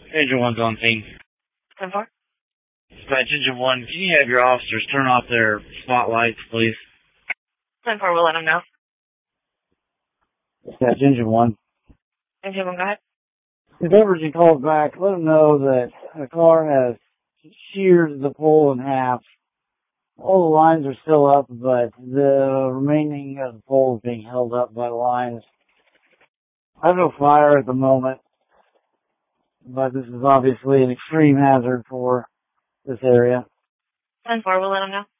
Engine 1's on scene. 10-4. Dispatch Engine 1, can you have your officers turn off their spotlights, please? 10-4, we'll let them know. Dispatch Engine 1. Engine 1, go ahead. If Evergy calls back, let them know that the car has sheared the pole in half. All the lines are still up, but the remaining of the pole is being held up by lines. I have no fire at the moment, but this is obviously an extreme hazard for this area. 10-4, we'll let them know.